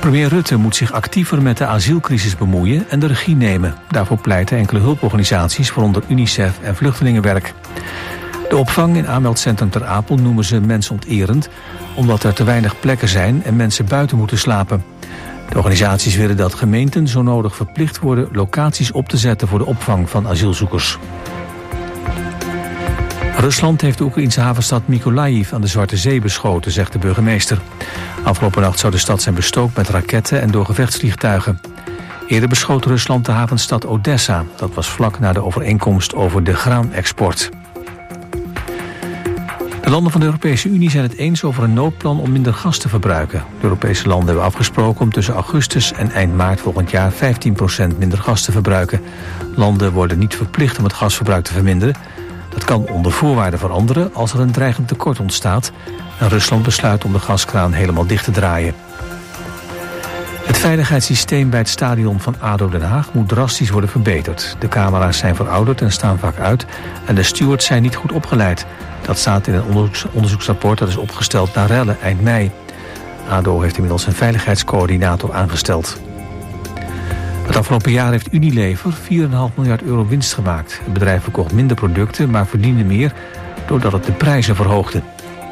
Premier Rutte moet zich actiever met de asielcrisis bemoeien en de regie nemen. Daarvoor pleiten enkele hulporganisaties, waaronder UNICEF en Vluchtelingenwerk. De opvang in aanmeldcentrum Ter Apel noemen ze mensonterend, omdat er te weinig plekken zijn en mensen buiten moeten slapen. De organisaties willen dat gemeenten zo nodig verplicht worden locaties op te zetten voor de opvang van asielzoekers. Rusland heeft de Oekraïense havenstad Mykolaiv aan de Zwarte Zee beschoten, zegt de burgemeester. Afgelopen nacht zou de stad zijn bestookt met raketten en door gevechtsvliegtuigen. Eerder beschoot Rusland de havenstad Odessa. Dat was vlak na de overeenkomst over de graanexport. De landen van de Europese Unie zijn het eens over een noodplan om minder gas te verbruiken. De Europese landen hebben afgesproken om tussen augustus en eind maart volgend jaar 15% minder gas te verbruiken. Landen worden niet verplicht om het gasverbruik te verminderen. Dat kan onder voorwaarden veranderen als er een dreigend tekort ontstaat en Rusland besluit om de gaskraan helemaal dicht te draaien. Het veiligheidssysteem bij het stadion van ADO Den Haag moet drastisch worden verbeterd. De camera's zijn verouderd en staan vaak uit en de stewards zijn niet goed opgeleid. Dat staat in een onderzoeksrapport dat is opgesteld na rellen eind mei. ADO heeft inmiddels een veiligheidscoördinator aangesteld. Het afgelopen jaar heeft Unilever 4,5 miljard euro winst gemaakt. Het bedrijf verkocht minder producten, maar verdiende meer doordat het de prijzen verhoogde.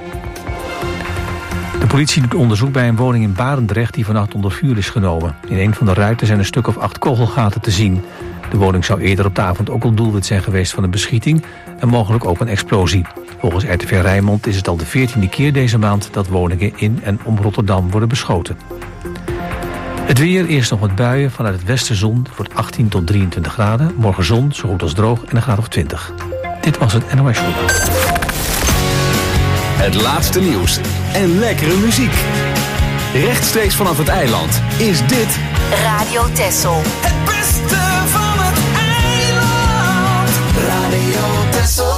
De politie doet onderzoek bij een woning in Barendrecht die vannacht onder vuur is genomen. In een van de ruiten zijn een stuk of 8 kogelgaten te zien. De woning zou eerder op de avond ook al doelwit zijn geweest van een beschieting en mogelijk ook een explosie. Volgens RTV Rijnmond is het al de 14e keer deze maand dat woningen in en om Rotterdam worden beschoten. Het weer, eerst nog wat buien, vanuit het westen zon, wordt 18 tot 23 graden. Morgen zon, zo goed als droog en een graad of 20. Dit was het NOS Journaal. Het laatste nieuws en lekkere muziek. Rechtstreeks vanaf het eiland is dit Radio Texel. Het beste van het eiland. Radio Texel.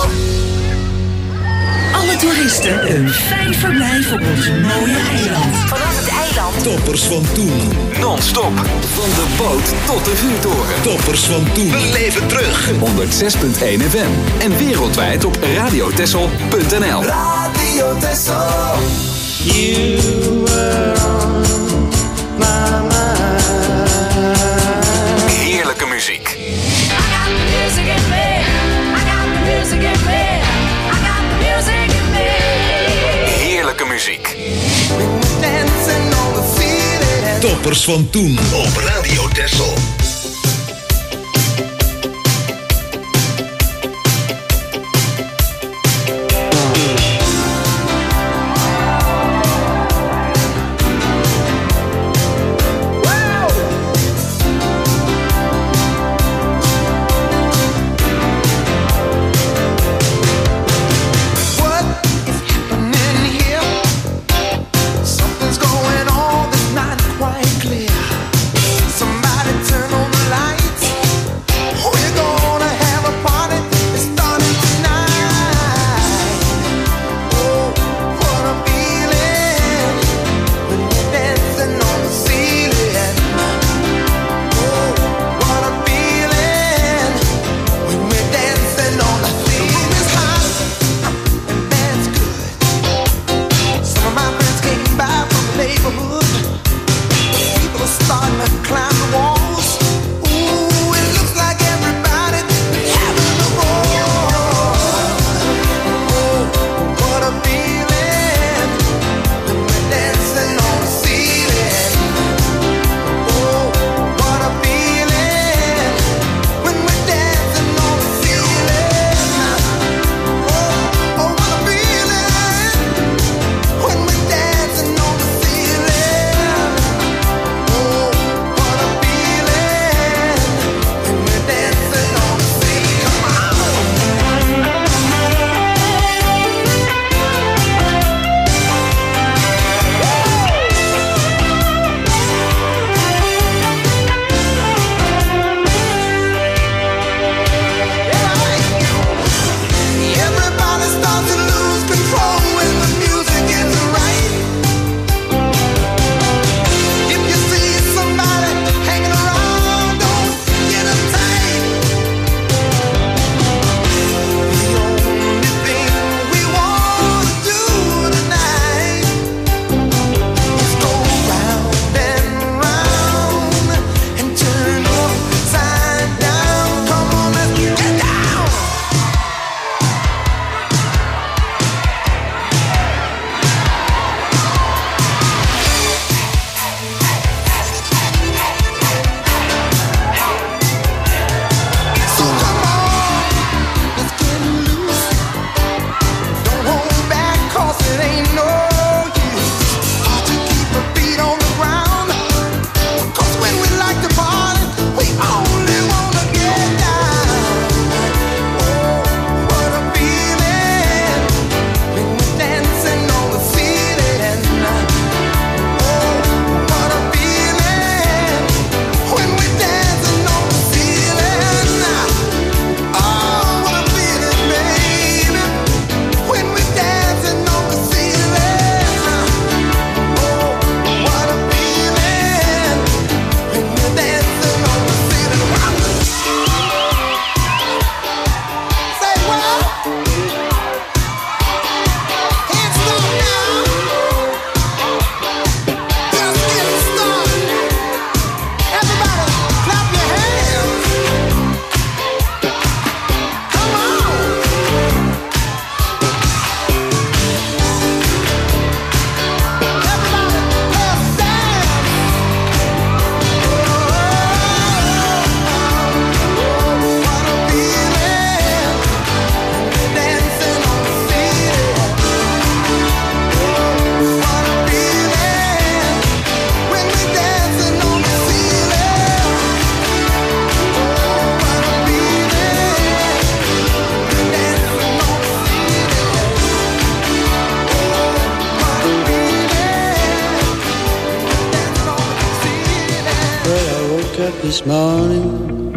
Alle toeristen een fijn verblijf op ons mooie eiland. Vanaf het eiland. Toppers van toen. non-stop. Van de boot tot de vuurtoren. Toppers van toen. We leven terug. 106.1 FM. En wereldwijd op radiotessel.nl. Radio Texel. You were on my mind. Heerlijke muziek. I got the music in me. I got the music in me. I got the music in me. Heerlijke muziek. Dancing on the feeling. Toppers van toen op Radio Texel. Something's going on that's not quite clear. Somebody turn on woke up this morning,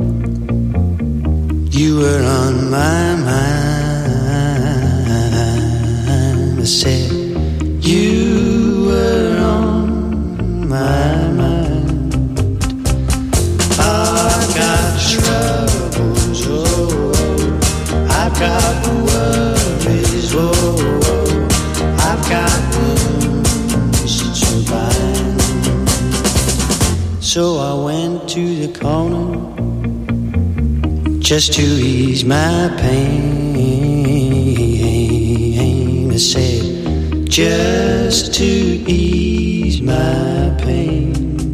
you were on my mind. I said, you were on my mind. I've got troubles, oh, I've got worries, oh, I've got wounds to bind. So I went to the corner just to ease my pain. I said, just to ease my pain.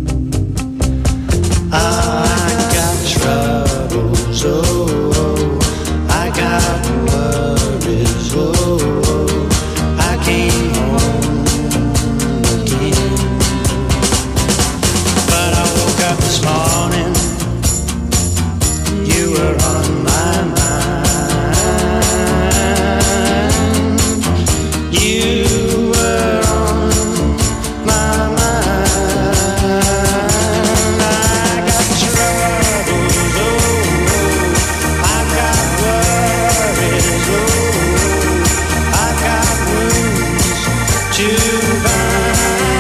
I got troubles, oh, I got worries, oh, I came home again. But I woke up this morning, you were on my mind. You were on my mind. I got troubles, oh, I got worries, oh, I got wounds to bind.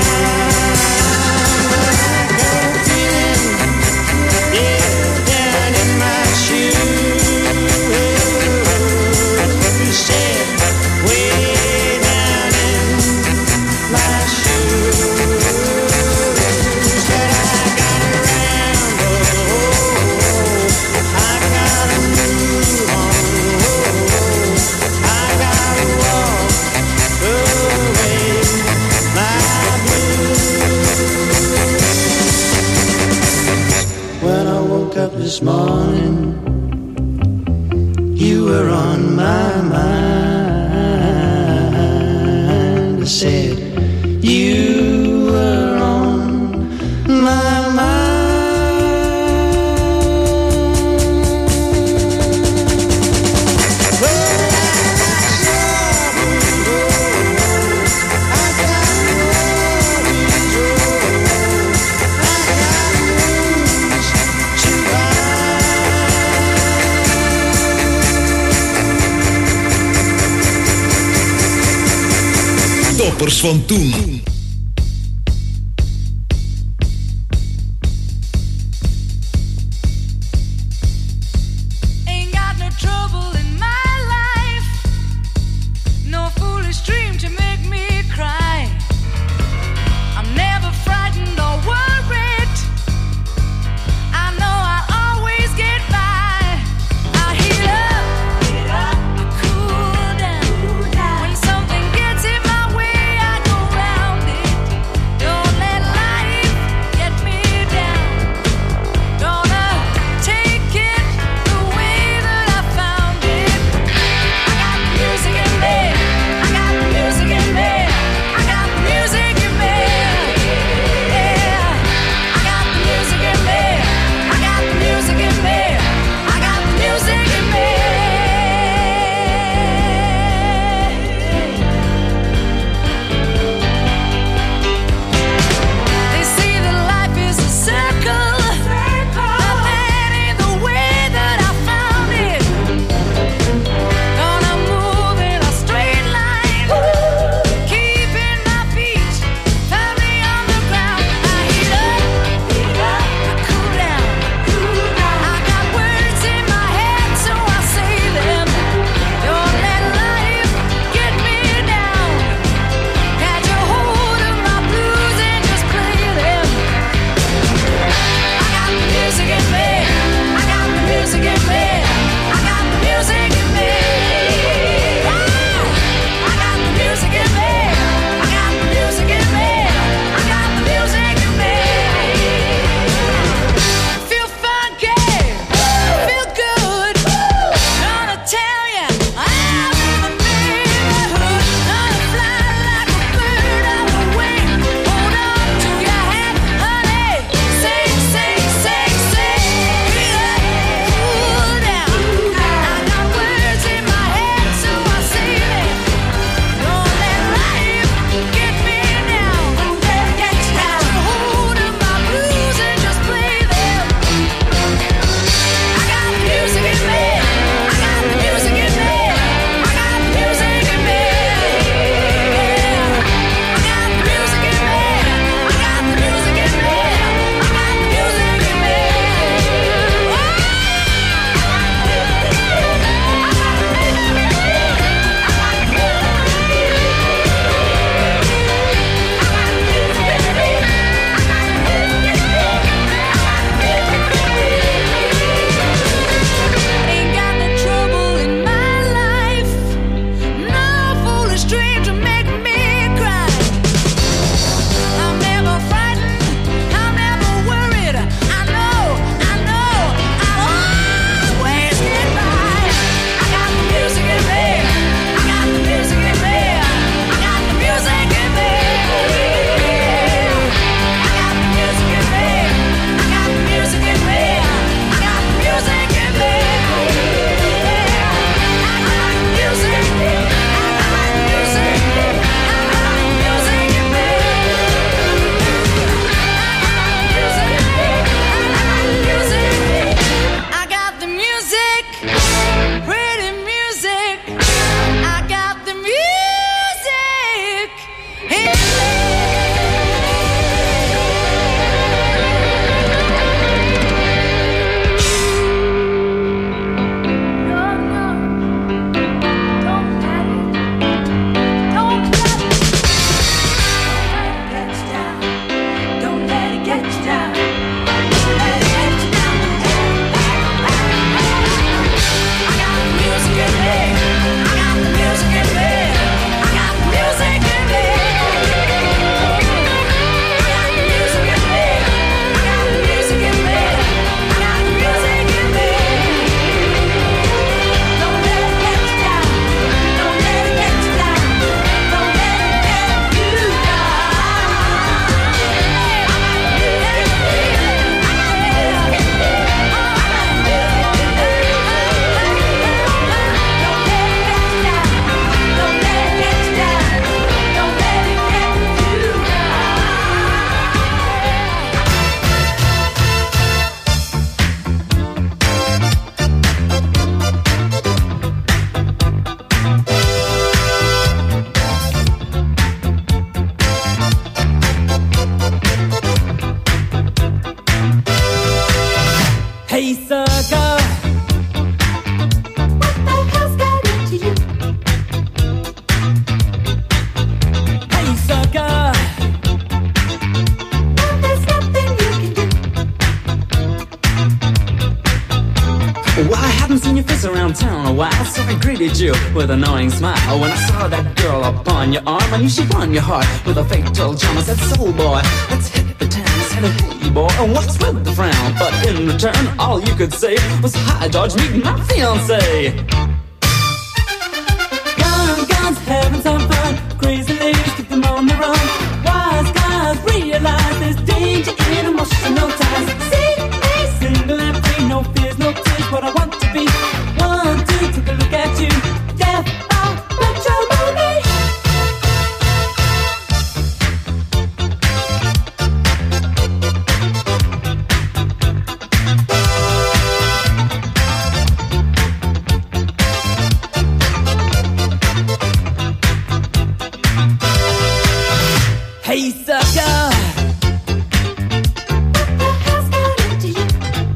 I got feeling, yeah, down in my shoes. Said, way down in my shoes. Said I gotta ramble, I gotta move on, I gotta walk away my blues. When I woke up this morning, you were on my mind. I said, you were on my mind. Oh, I got worries, oh, I got wounds to bind. Toppers van toen. Ain't got no trouble in my life, no foolish dream to make me cry. I'm never frightened or worried, I know I'll always get by. I heal up, I cool down. When something gets in my way, I go round it. Hey sucker, what the hell's got into you? Hey sucker, well, there's nothing you can do. Well, I haven't seen your face around town a while, so I greeted you with an annoying smile. When I saw that girl upon your arm, I knew she won your heart with a fatal charm. I said, soul boy, let's hit the town. I said, hey boy, and what's with the frown? But in return, all you could say was, hi George, meet my fiancé. Guns, having some fun. Crazy ladies, keep them on the run. Wise guys realize there's danger in emotional ties. See me single and free, no fears, no tears. What I want to be, 1, 2, take a look at you. Death by matrimony. Hey sucker, what the hell's got into you?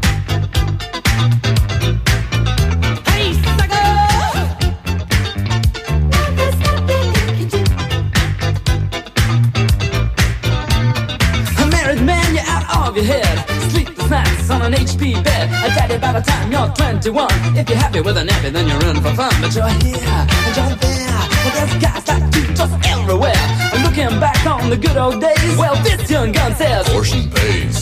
Hey sucker, well, there's nothing you can do. A married man, you're out of your head. Sleepless nights on an HP bed. I daddy by the time you're 21. If you're happy with a nappy, then you're in for fun. But you're here and you're there, and there's guys like you just everywhere. And looking back on the good old days, well, this young gun says Portion pays.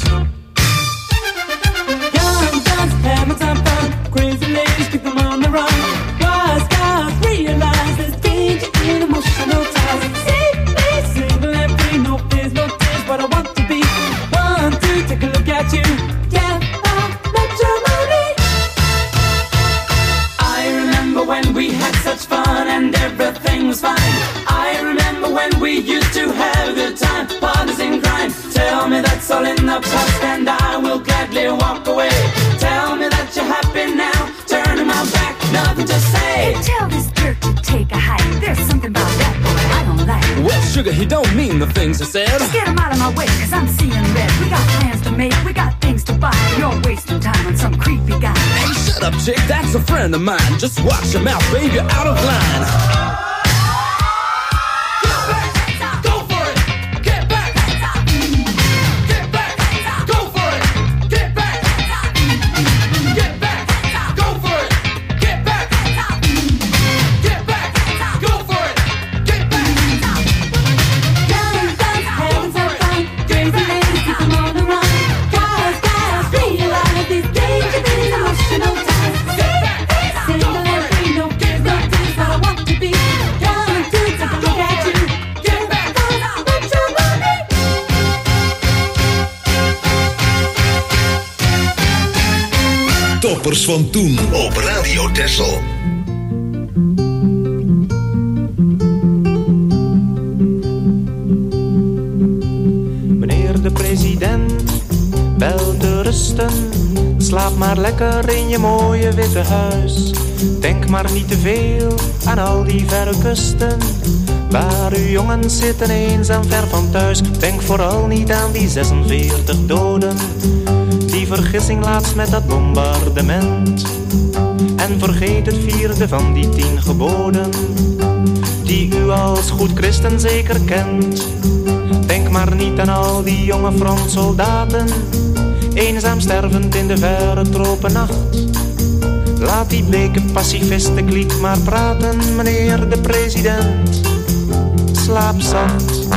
young guns having some fun. Crazy ladies keep them on the run. Wise guys realize there's danger in emotional ties. See me single and free, no fears, no tears. What I want to be, 1, 2, take a look at you. Yeah, matrimony. I remember when we had such fun and everything was fine. I remember when we used to have a good time, partners in crime. Tell me that's all in the past and I will gladly walk away. Tell me that you're happy now, turning my back, nothing to say. Tell this jerk to take a hike. There's something about that boy I don't like. Well, sugar, he don't mean the things he said. Just get him out of my way, cause I'm seeing red. We got plans to make, we got things to buy. You're wasting time on some creepy guy. Hey, shut up, chick, that's a friend of mine. Just watch your mouth, babe, you're out of line. Toppers van toen op Radio Texel. Meneer de president, wel te rusten. Slaap maar lekker in je mooie witte huis. Denk maar niet te veel aan al die verre kusten, waar uw jongens zitten eenzaam ver van thuis. Denk vooral niet aan die 46 doden, die vergissing laatst met dat bombardement. En vergeet het 4e van die 10 geboden, die u als goed christen zeker kent. Denk maar niet aan al die jonge frontsoldaten, eenzaam stervend in de verre tropennacht. Laat die bleke pacifistenkliek maar praten, meneer de president. Slaap zacht.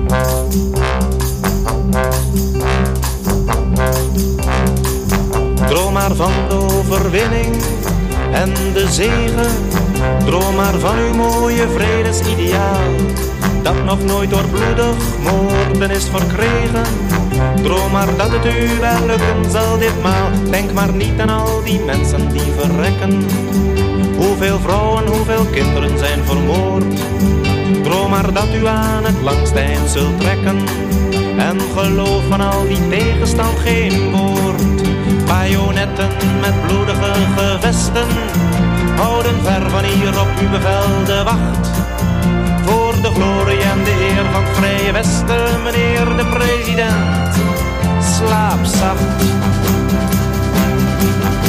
Droom maar van de overwinning en de zegen. Droom maar van uw mooie vredesideaal, dat nog nooit door bloedig moorden is verkregen. Droom maar dat het u wel lukken zal ditmaal. Denk maar niet aan al die mensen die verrekken. Hoeveel vrouwen, hoeveel kinderen zijn vermoord. Droom maar dat u aan het langste eind zult trekken. En geloof van al die tegenstand geen woord. Bajonetten met bloedige gevesten houden ver van hier op uw bevel de wacht. Voor de glorie en de eer van het Vrije Westen, meneer de president. Slaap zacht.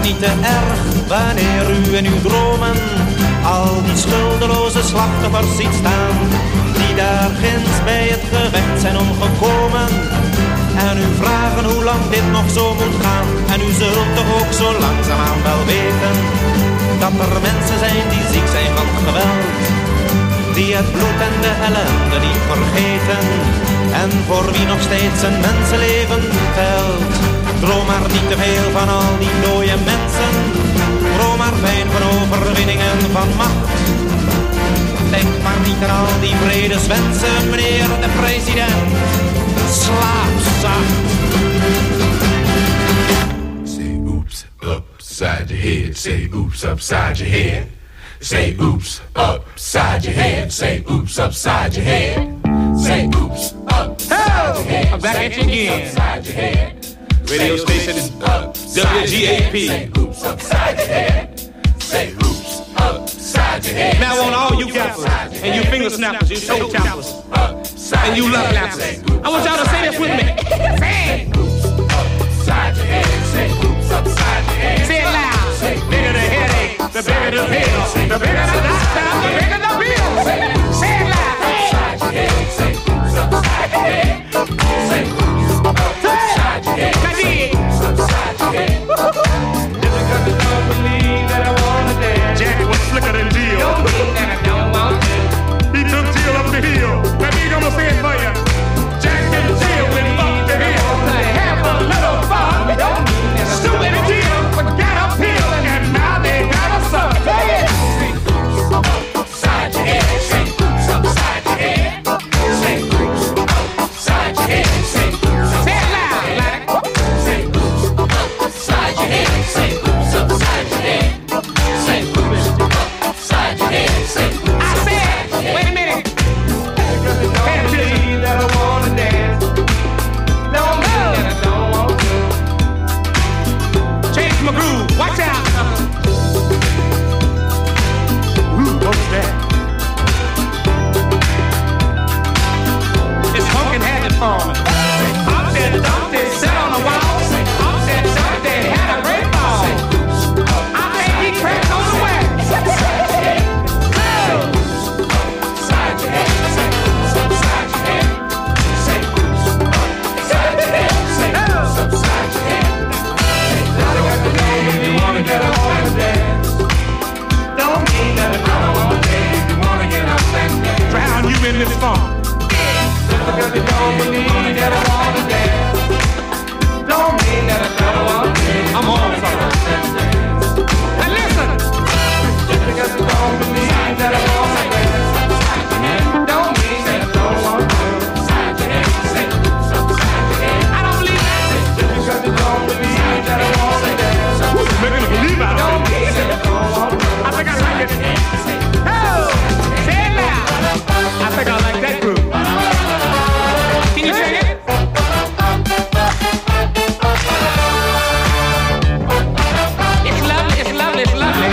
niet te erg wanneer u in uw dromen al die schuldeloze slachtoffers ziet staan, die daar ginds bij het gerecht zijn omgekomen en u vragen hoe lang dit nog zo moet gaan. En u zult toch ook zo langzaamaan wel weten dat er mensen zijn die ziek zijn van geweld, die het bloed en de ellende niet vergeten en voor wie nog steeds een mensenleven telt. Droom maar niet te veel van al die dode mensen, droom maar fijn van overwinningen van macht. Denk maar niet aan al die vredeswensen, meneer de president. Slaap zacht. Say oops upside your head. Say oops upside your head. Say oops upside your head. Say oops upside your head. Say oops upside your head. I'm back at you again. Upside your head. Radio station is WGAP. Say oops upside your head. Say oops upside your head. Now on all you gappers and you finger snappers, you toe tappers, and you love lappers, I want y'all to say this with me. Say oops upside your head. Say oops upside your head. Say it loud. The bigger the headache, the bigger the pill, the bigger the doctor, the bigger the bill. Say it loud. Upside your head. Say oops upside your head. Say oops upside your head. Oops upside your head. Just because I don't believe that I wanna dance. Jack was slicker than Jill. Don't mean that I don't want to. He took Jill up the hill. That mean I'm gonna say it for you. Jack and Jill went up the hill to have a little fun. Don't mean that stupid Jill forgot a pill and now they got a son. Say oops upside your head. Say oops upside your head. Say oops upside your head. Say oops. Say it loud, like. Say oops upside your head. Say oops upside your head. Say oops upside your head. Say oops. I said, wait a minute. Can't believe that I wanna dance. Don't mean that I don't want to. Change my groove. Watch out. Ooh, what's that? It's Pumpkin had it for me. Humpty Dumpty sat on the wall. Humpty Dumpty had a great ball. I think he cracked on the wax. Upside your head. Say oops upside your head. Say oops upside your head. Say oops upside your head. If you wanna get up and dance, don't mean that I don't wanna dance. If you wanna get up and dance, drown you in this funk. Just because you don't believe that I wanna dance, don't mean that I don't wanna dance. I'm on something. And listen, just because you don't believe that I wanna dance, don't mean that I don't wanna dance. I don't believe that. Just because you don't believe that I wanna dance, making a believe I don't mean that I don't wanna dance. I think I like it. Oh, say it loud. I think I like that group. Can you sing it? It's lovely, it's lovely, it's lovely.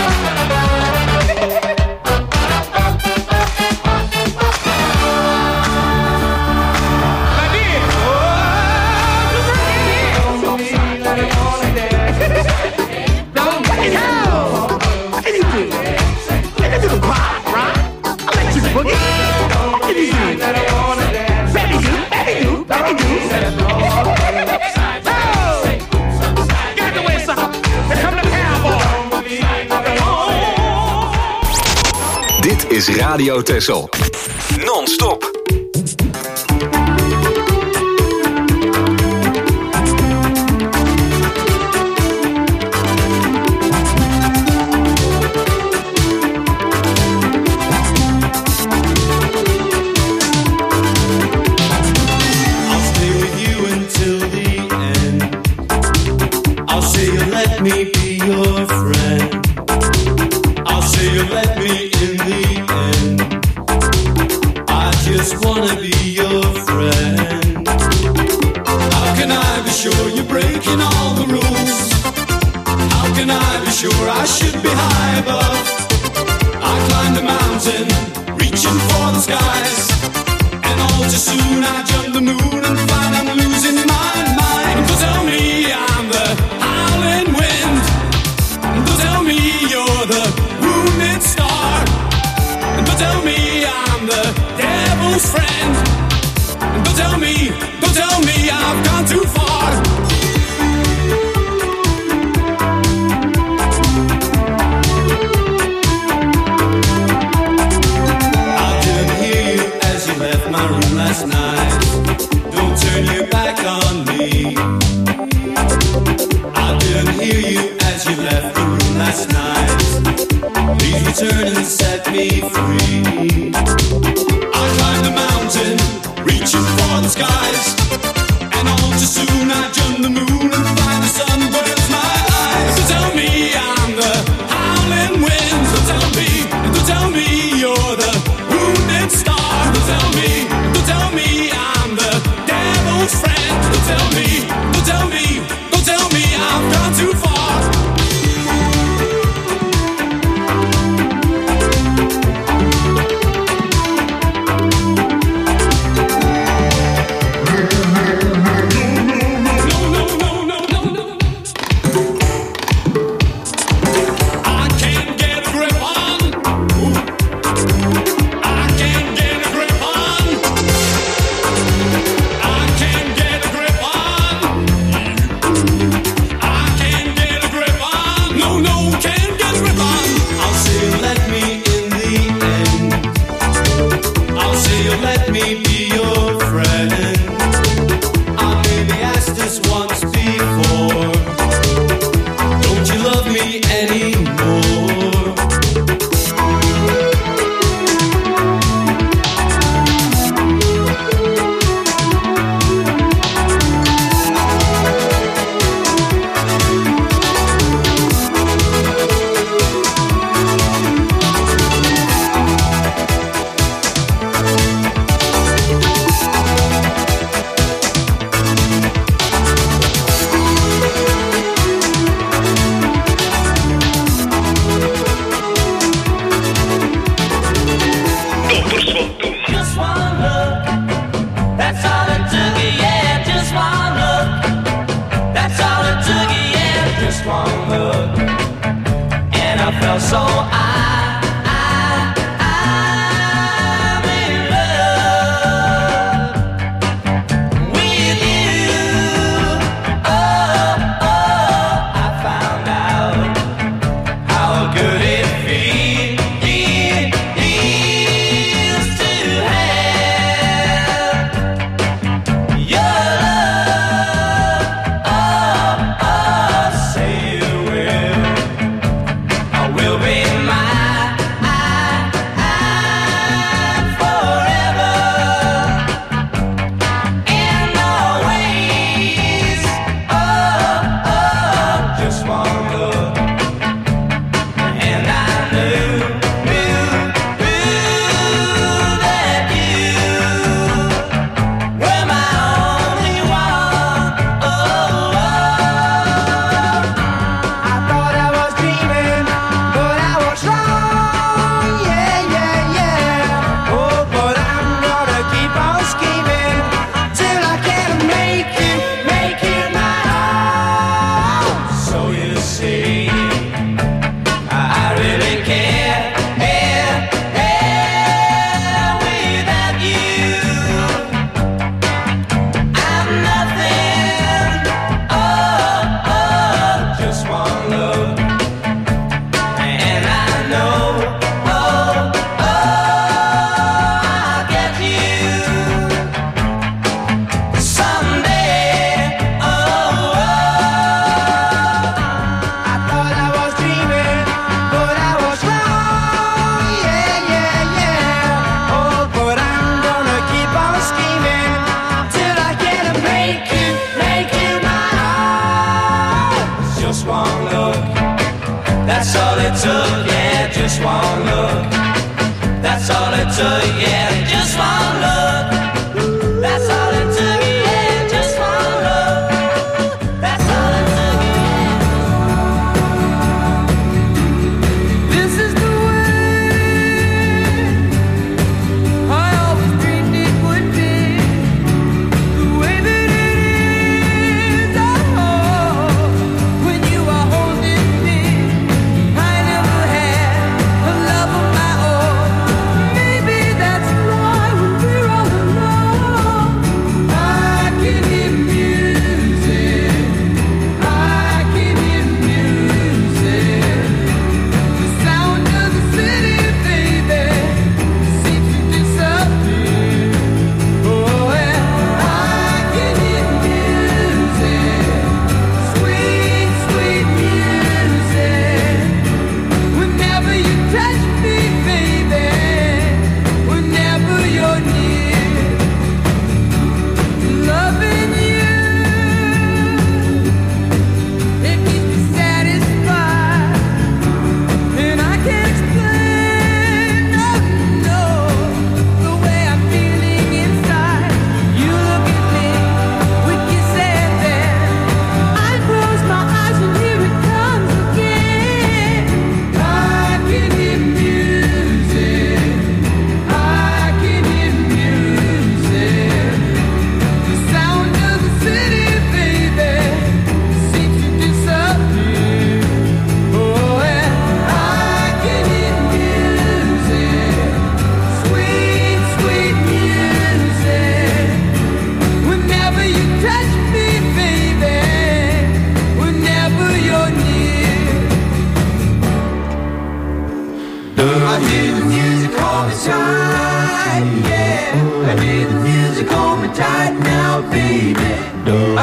My dear, don't believe that I wanna dance. Don't believe it. What can you do? You can do the rock, right? I'll let you boogie. What can you do? That I wanna dance. Baby do, baby do, baby do. Oh, get out the way, sucker. Here come the cowboy. Dit is Radio Texel. Non-stop. I'll stay with you until the end. I'll say you let me be your friend. I'll say you let me in the end. I just wanna be your friend. How can I be sure you're breaking all the rules? How can I be sure I should be high above? I climbed a mountain, reaching for the skies. And all too soon I jump the moon and find I'm losing my mind. But tell me I'm the howling wind. and the moon and fly, the sun burns my eyes. So tell me I'm the howling wind. So tell me you're the wounded star. So tell me I'm the devil's friend. So tell me I've gone too far. No,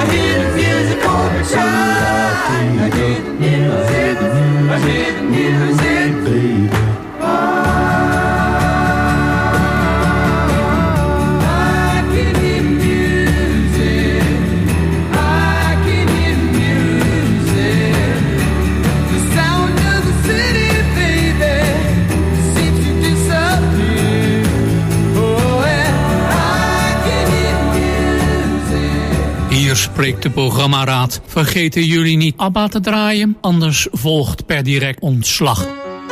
I hear the music overshine. I hear the music, I hear the music, baby. Spreekt de programmaraad. Vergeten jullie niet ABBA te draaien, anders volgt per direct ontslag.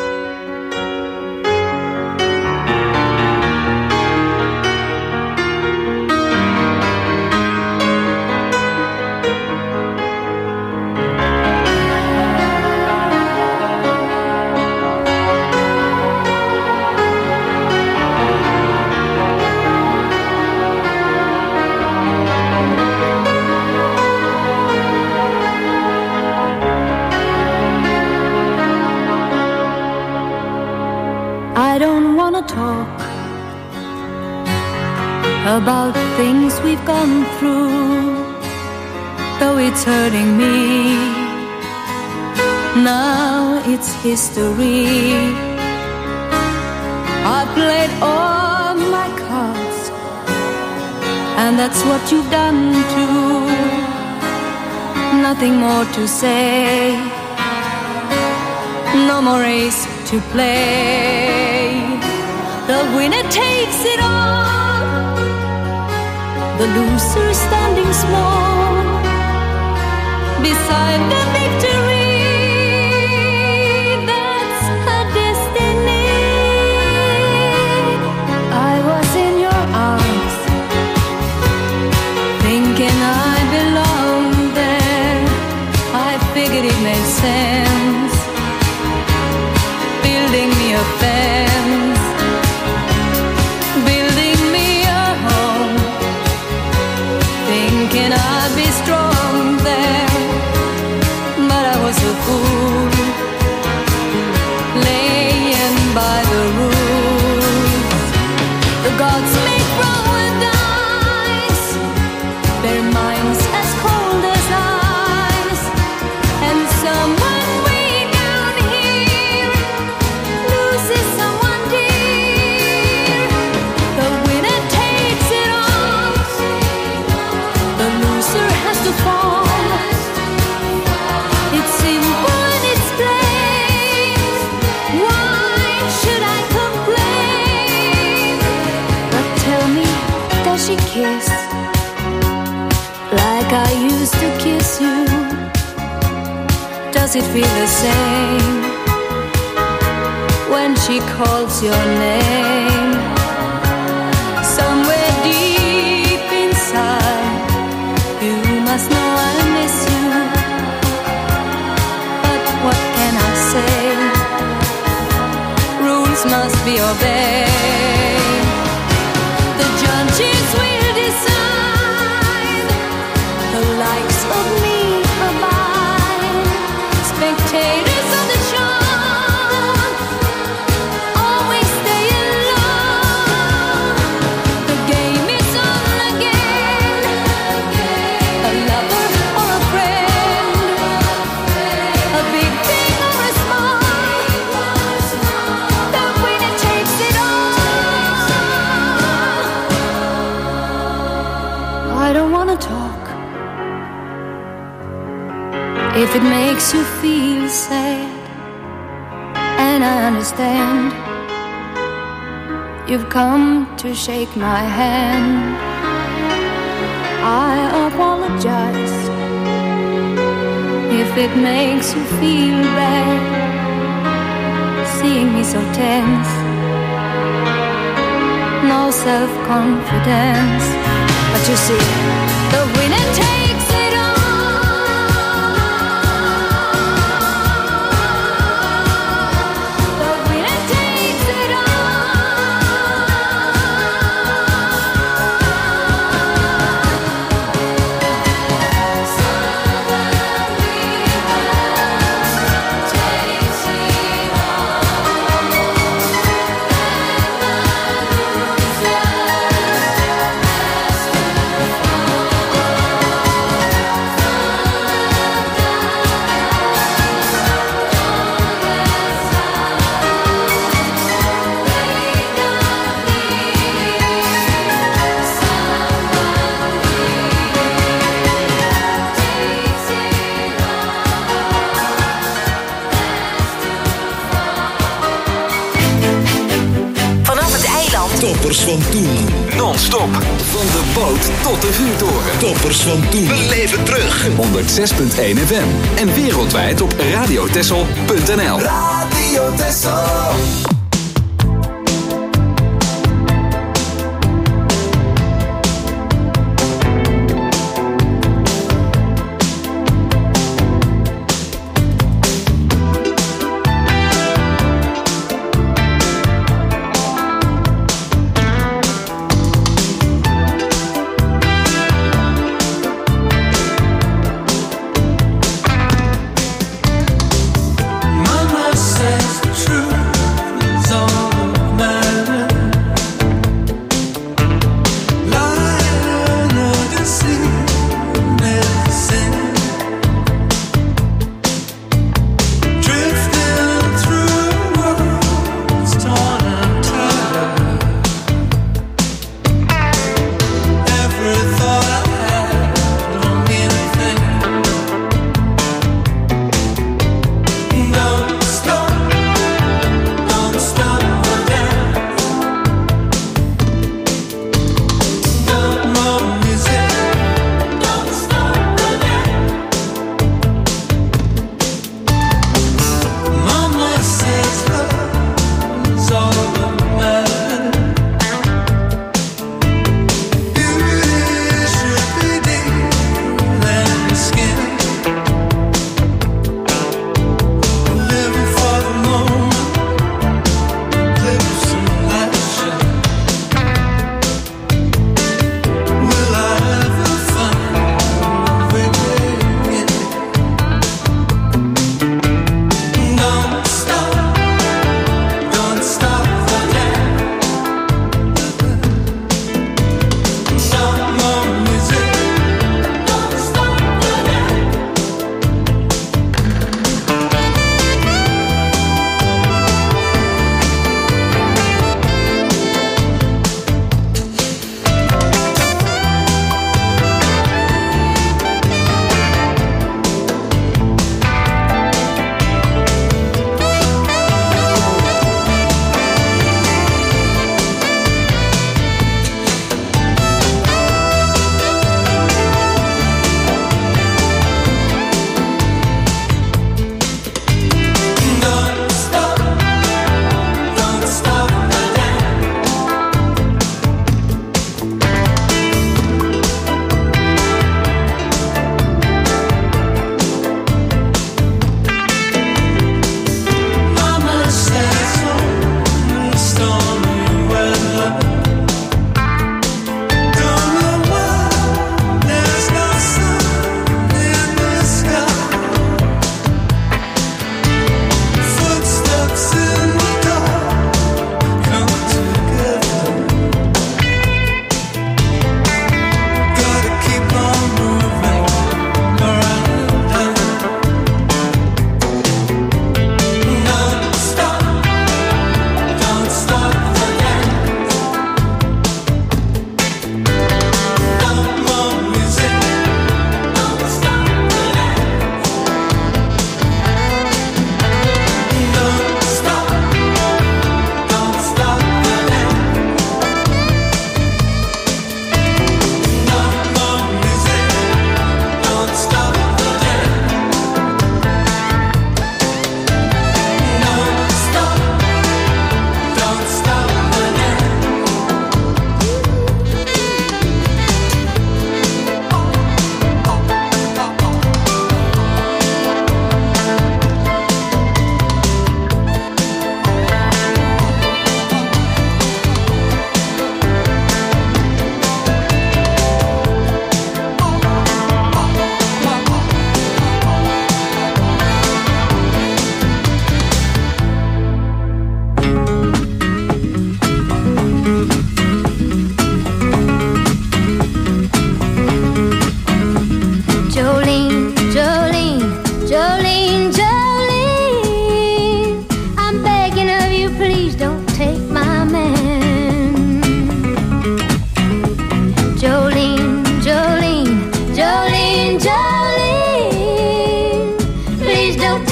About things we've gone through, though it's hurting me. Now it's history. I played all my cards, and that's what you've done too. Nothing more to say, no more race to play. The winner takes it all, the loser standing small beside the victory. That's her destiny. I was in your arms, thinking I belonged there. I figured it made sense, building me a fence, thinking I'd be strong there, but I was a fool, laying by the rules. The gods make wrong with dice, their minds as cold as ice, and someone way down here loses someone dear. The winner takes it all, the loser has to fall. It's simple and it's plain. Why should I complain? But tell me, does she kiss like I used to kiss you? Does it feel the same when she calls your name? Somewhere deep inside, you must know I miss you, but what can I say? Rules must be obeyed. The judges will decide, the likes of me abide. Spectators of the show always stay alone. The game is on again, a lover or a friend, a big thing or a small, the winner takes it all. I don't wanna talk if it makes you feel sad, and I understand. You've come to shake my hand. I apologize if it makes you feel bad, seeing me so tense, no self-confidence. But you see, the winner takes it all. The winner takes it all. van toen. Non-stop. Van de boot tot de vuurtoren. Toppers van toen. We leven terug. 106.1 FM. En wereldwijd op radiotessel.nl. Radio Texel.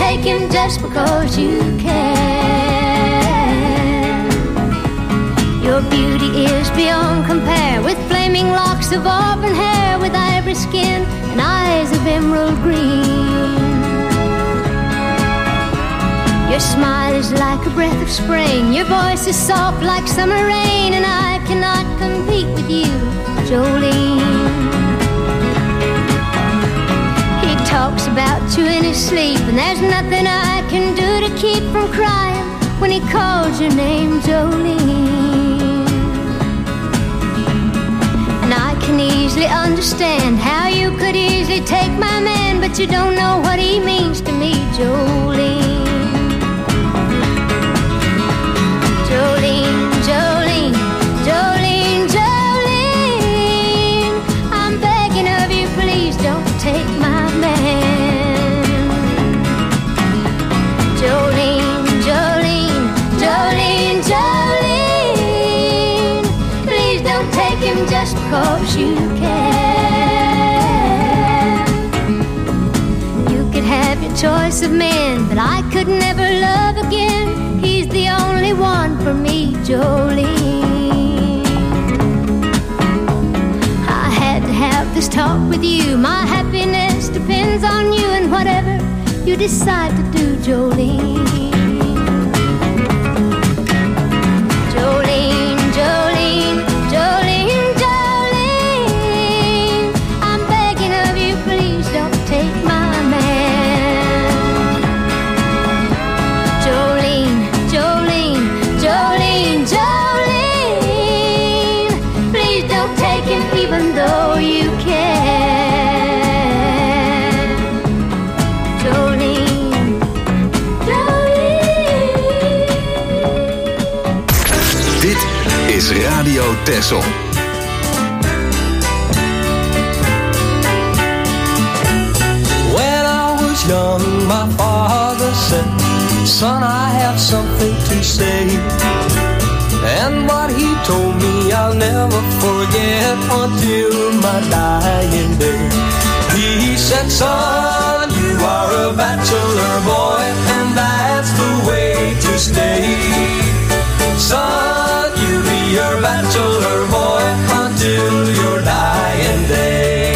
just because you can. You're Your beauty is beyond compare, with flaming locks of auburn hair, with ivory skin and eyes of emerald green. Your smile is like a breath of spring, your voice is soft like summer rain, and I cannot compete with you, Jolene. He talks about you in his sleep, and there's nothing I can do to keep from crying when he calls your name, Jolene. And I can easily understand how you could easily take my man, but you don't know what he means to me, Jolene. Jolene, Jolene, Jolene, Jolene, I'm begging of you, please don't take my man. Jolene, Jolene, Jolene, Jolene, please don't take him just because you can. You could have your choice of men, but I could never love again. He's the only one for me, Jolene. I had to have this talk with you. My happiness depends on you, and whatever you decide to do, Jolene. Jolene, Jolene, Jolene, Jolene, I'm begging of you, please don't take my man. Jolene, Jolene, Jolene, Jolene, please don't take him even though you can. Jolene, Jolene. Dit is Radio Texel. When I was young, my father said, son, I have something to say. And what he told me I'll never forget until my dying day. He said, son, you are a bachelor boy, and that's the way to stay. Son, you be your bachelor boy until your dying day.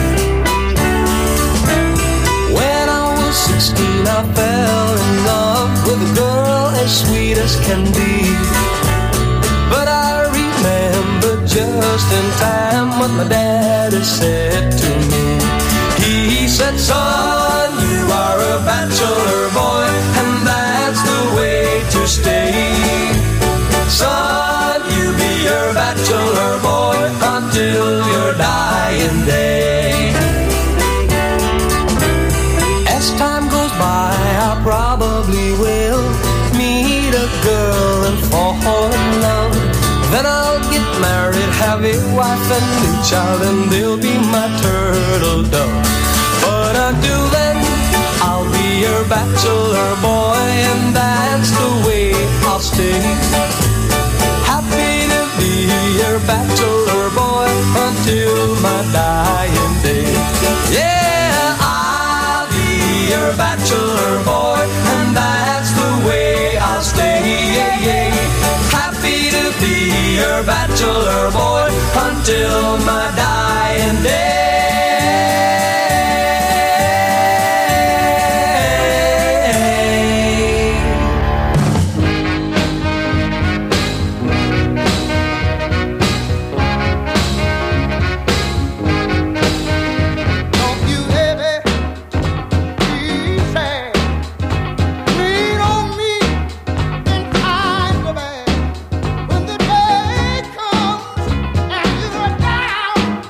When I was 16, I fell in love with a girl as sweet as can be. But I remember just in time what my daddy said to me. He said, son, you are a bachelor boy, and that's the way to stay. Son, you be your bachelor boy until your dying day. As time goes by, I probably will meet a girl and fall in love. Then I'll get married, have a wife and a child, and they'll be my turtle dove. But until then, I'll be your bachelor boy, and that's the way I'll stay. Happy to be your bachelor boy until my dying day. Yeah, I'll be your bachelor boy, and that's the way I'll stay. Yeah, yeah. Happy to be your bachelor boy until my dying day. When the day comes and you're down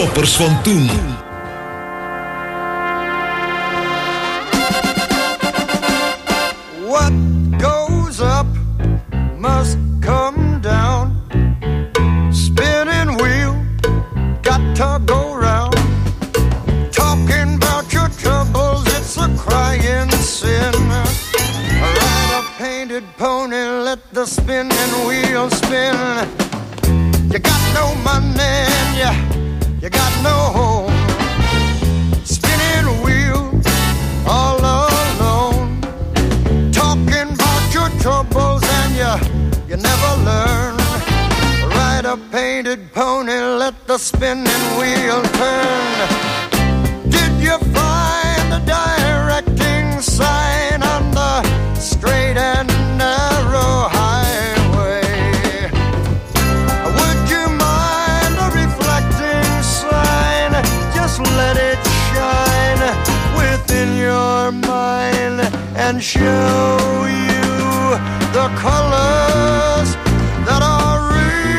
toppers van toen. What goes up must come down. Spinning wheel, got to go round. Talking about your troubles, it's a crying sin. Ride a painted pony, let the spinning wheel spin. You got no money and you got no home. Spinning wheel, all alone. Talking about your troubles and you never learn. Ride a painted pony, let the spinning wheel turn. Did you find the directing sign on the straight and narrow highway? Would you mind a reflecting sign? Just let it shine within your mind and show you the colors that are real.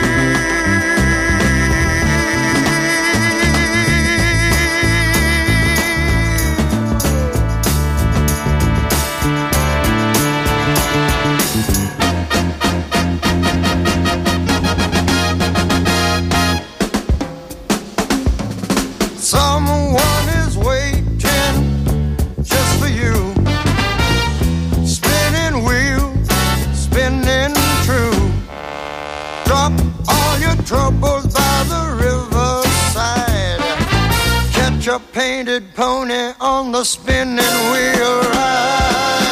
Someone is waiting just for you. Spinning wheel, spinning true. Drop all your troubles by the riverside. Catch a painted pony on the spinning wheel ride.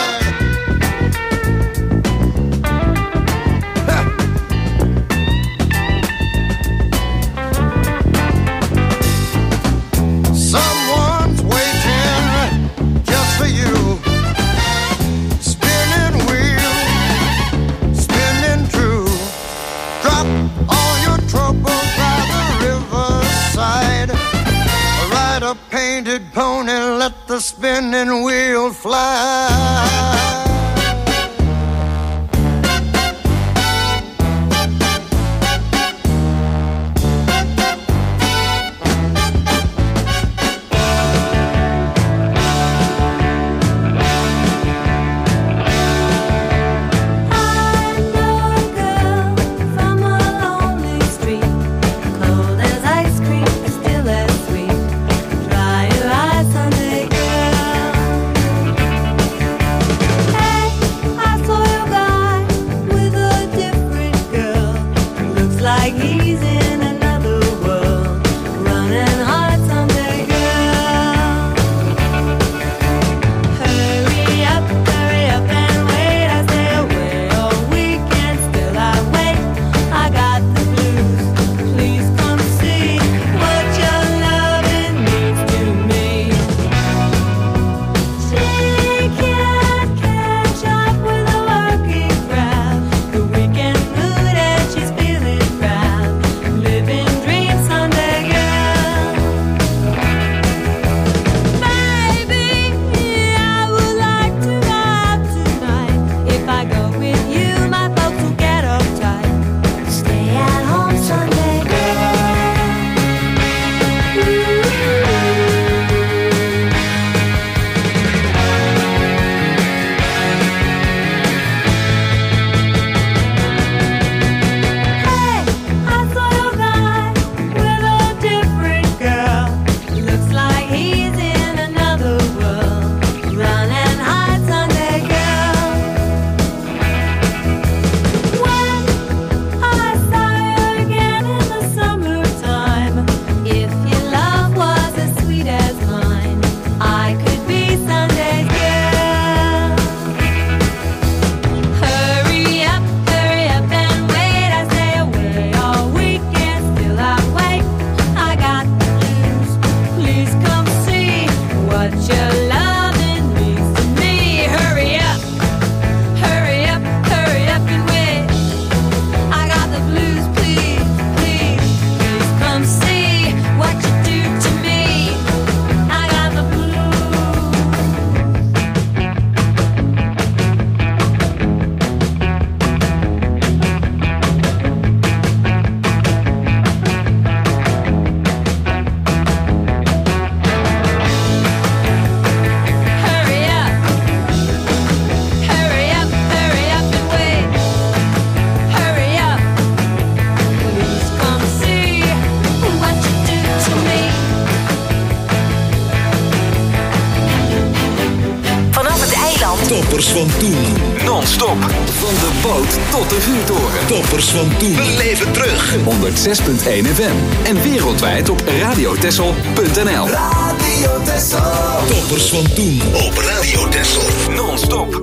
Someone's waiting just for you. Spinning wheel, spinning true. Drop all your troubles by the riverside. Ride a painted pony, let the spinning wheel fly. Hey Toppers van toen. Non-stop. Van de boot tot de vuurtoren. Toppers van toen. Beleef het terug. 106.1 FM. En wereldwijd op radiotessel.nl. Radio Texel. Toppers van toen. Op Radio Texel. Non-stop.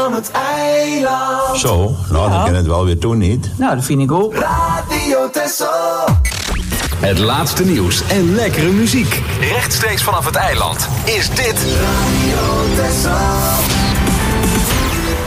van het eiland. Zo, nou dan kan het wel weer doen, niet? Nou, dat vind ik ook. Radio Texel. Het laatste nieuws en lekkere muziek. Rechtstreeks vanaf het eiland is dit Radio Texel.